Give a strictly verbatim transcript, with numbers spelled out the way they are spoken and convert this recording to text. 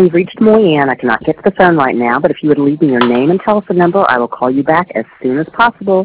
you've reached Moyanne. I cannot get to the phone right now, but if you would leave me your name and telephone number, I will call you back as soon as possible.